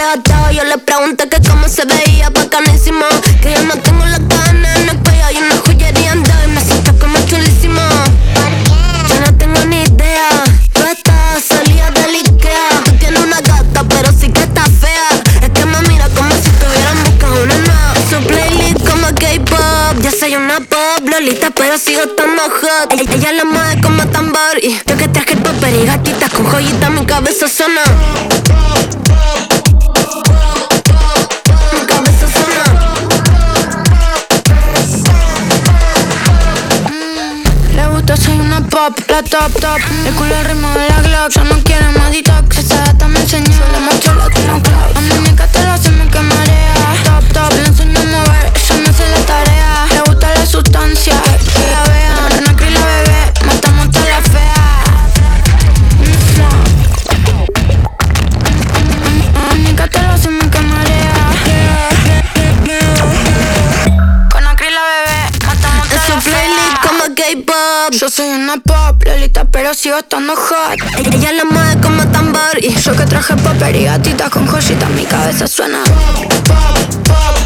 arrebatado. Yo le pregunté que cómo se veía bacanísimo, que yo no tengo la gana en el cuello y una joyería en y me siento como chulísimo. Yo no tengo ni idea, tú estás salida del Ikea. Tú tienes una gata pero sí que está fea. Es que me mira como si estuvieran buscando una nueva. Su playlist como K-pop, yo soy una pop lolita pero sigo estando hot. Ella la mueve como tambor y yo que traje el popper y gatitas con joyitas mi cabeza suena. Mi cabeza suena. Le gusta, soy una pop, la top. El culo al ritmo de la Glock. Yo no quiero más detox. Esa data me enseñó. Le muestro lo que no creo. A mí me encanta lo hacemos que marea. Top, le enseño a mover. Ella me hace la tarea. Le gusta la sustancia. Que la vean. Rena Cris la bebé. Matamos toda la fea. A mí me encanta lo hacemos que marea. Con la Cris la bebé. Matamos toda la fea. Como K-pop, yo soy una pop lolita pero sigo estando hot. Ella la mueve como tambor y yo que traje popper y gatitas con joyitas mi cabeza suena. Pop, pop, pop.